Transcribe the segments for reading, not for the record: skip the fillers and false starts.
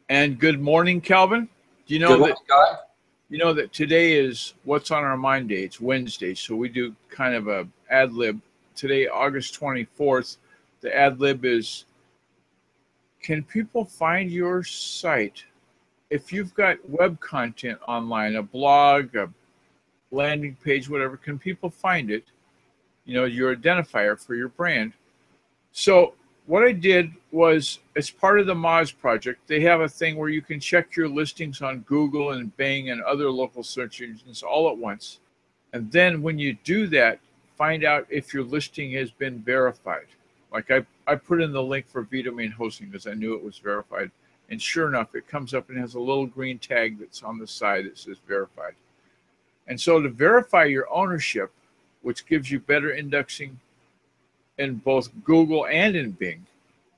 And good morning, Calvin. Do you know Good that morning, Guy. today is What's on Our Mind Day? It's Wednesday, so we do kind of a ad lib. Today, August 24th, the ad lib is, can people find your site? If you've got web content online, a blog, a landing page, whatever, can people find it? Your identifier for your brand. So what I did was, as part of the Moz project, they have a thing where you can check your listings on Google and Bing and other local search engines all at once. And then when you do that, find out if your listing has been verified. Like I put in the link for vDomain hosting because I knew it was verified. And sure enough, it comes up and has a little green tag that's on the side that says verified. And so to verify your ownership, which gives you better indexing in both Google and in Bing,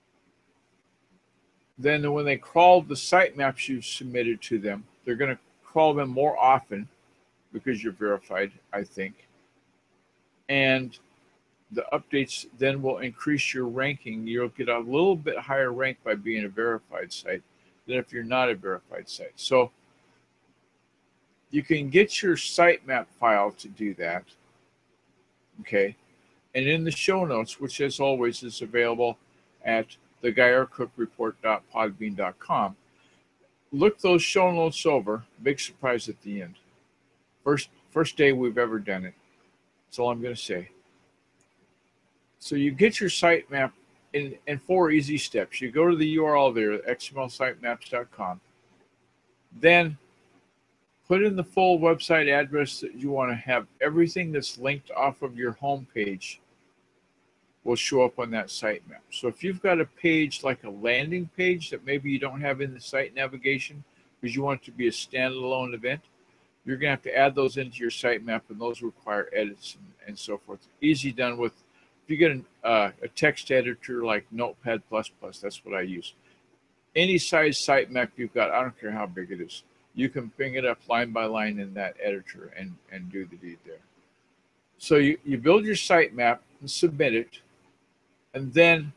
then when they crawl the sitemaps you've submitted to them, they're going to crawl them more often because you're verified, I think. And the updates then will increase your ranking. You'll get a little bit higher rank by being a verified site than if you're not a verified site. So you can get your sitemap file to do that. Okay. And in the show notes, which as always is available at theguyarcookreport.podbean.com, look those show notes over. Big surprise at the end. First day we've ever done it. That's all I'm going to say. So you get your sitemap in 4 easy steps. You go to the URL there, xmlsitemaps.com. Then put in the full website address that you want to have. Everything that's linked off of your home page will show up on that sitemap. So if you've got a page like a landing page that maybe you don't have in the site navigation because you want it to be a standalone event, you're going to have to add those into your sitemap, and those require edits and so forth. Easy done with, if you get a text editor like Notepad++, that's what I use. Any size sitemap you've got, I don't care how big it is, you can bring it up line by line in that editor and do the deed there. So you build your sitemap and submit it, and then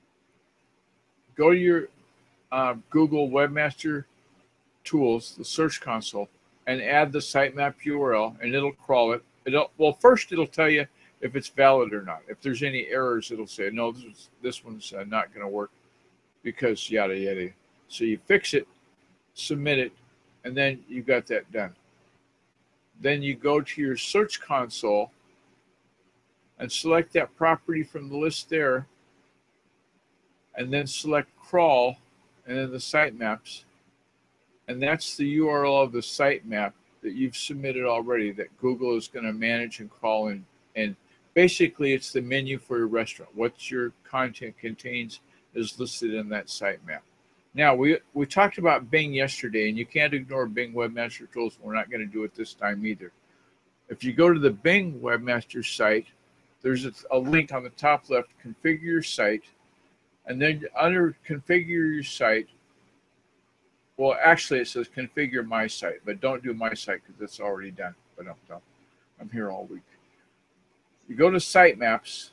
go to your Google Webmaster Tools, the Search Console, and add the sitemap URL, and it'll crawl it. First it'll tell you if it's valid or not. If there's any errors, it'll say, no, this one's not going to work because yada, yada. So you fix it, submit it, and then you got that done. Then you go to your Search Console and select that property from the list there, and then select crawl, and then the sitemaps. And that's the URL of the sitemap that you've submitted already that Google is going to manage and crawl in. And basically, it's the menu for your restaurant. What your content contains is listed in that sitemap. Now, we talked about Bing yesterday, and you can't ignore Bing Webmaster Tools. We're not going to do it this time either. If you go to the Bing Webmaster site, there's a link on the top left, configure your site, and then under configure your site, well, actually it says configure my site, but don't do my site because it's already done. But don't. I'm here all week. You go to sitemaps,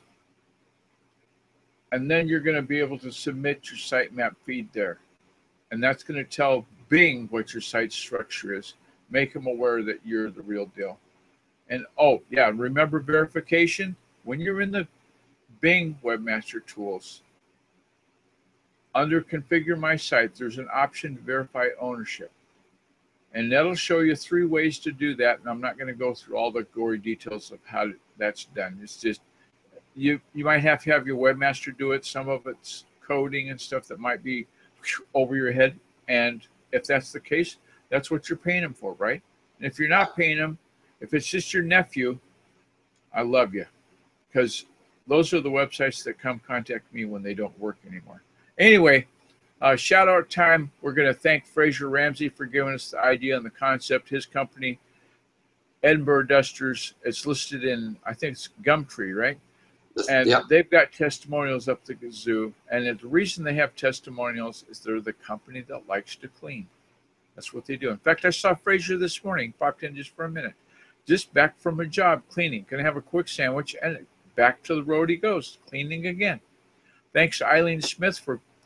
and then you're going to be able to submit your sitemap feed there. And that's going to tell Bing what your site structure is. Make them aware that you're the real deal. And remember verification? When you're in the Bing Webmaster Tools, under Configure My Site, there's an option to verify ownership. And that'll show you 3 ways to do that. And I'm not going to go through all the gory details of how that's done. It's just, you might have to have your webmaster do it. Some of it's coding and stuff that might be over your head. And if that's the case, that's what you're paying them for, right? And if you're not paying them, if it's just your nephew, I love you. Because those are the websites that come contact me when they don't work anymore. Anyway, shout out time. We're going to thank Fraser Ramsey for giving us the idea and the concept. His company, Edinburgh Dusters, it's listed in, I think it's Gumtree, right? And they've got testimonials up the kazoo. And the reason they have testimonials is they're the company that likes to clean. That's what they do. In fact, I saw Fraser this morning, popped in just for a minute. Just back from a job cleaning. Going to have a quick sandwich, and back to the road he goes, cleaning again. Thanks to Eileen Smith for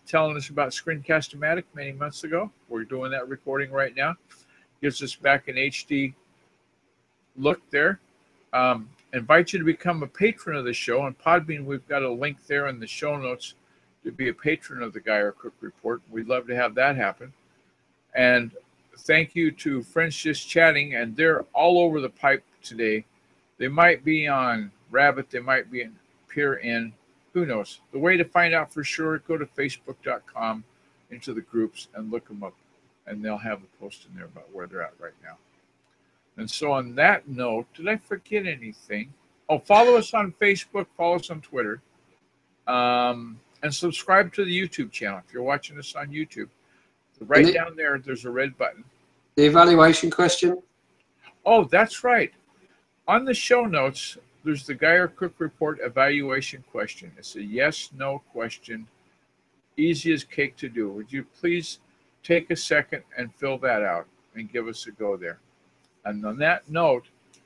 telling us about Screencast-O-Matic many months ago. We're doing that recording right now. Gives us back an HD look there. Invite you to become a patron of the show. On Podbean, we've got a link there in the show notes to be a patron of the Geyer Cook Report. We'd love to have that happen. And thank you to Friends Just Chatting, and they're all over the pipe today. They might be on Rabbit, they might be in PeerIn, who knows? The way to find out for sure, go to facebook.com into the groups and look them up, and they'll have a post in there about where they're at right now. And so on that note, did I forget anything? Oh, follow us on Facebook, follow us on Twitter, and subscribe to the YouTube channel if you're watching us on YouTube. Right down there, there's a red button. The evaluation question? Oh, that's right. On the show notes, there's the Geyer Cook Report evaluation question. It's a yes/no question. Easy as cake to do. Would you please take a second and fill that out and give us a go there? And on that note,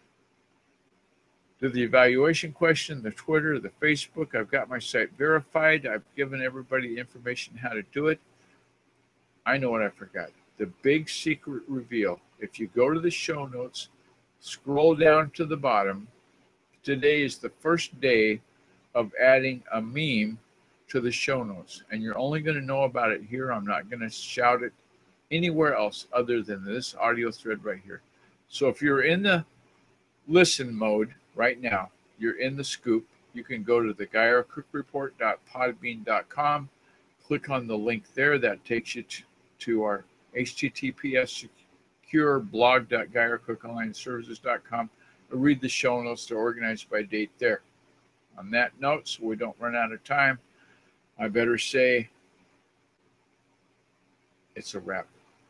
to the evaluation question, the Twitter, the Facebook, I've got my site verified. I've given everybody the information how to do it. I know what I forgot. The big secret reveal. If you go to the show notes, scroll down to the bottom. Today is the first day of adding a meme to the show notes. And you're only going to know about it here. I'm not going to shout it anywhere else other than this audio thread right here. So if you're in the listen mode right now, you're in the scoop, you can go to the GeyerCookReport.podbean.com, click on the link there. That takes you to our HTTPS secure blog.GeyerCookOnlineServices.com. Read the show notes. They're organized by date there. On that note, so we don't run out of time, I better say it's a wrap.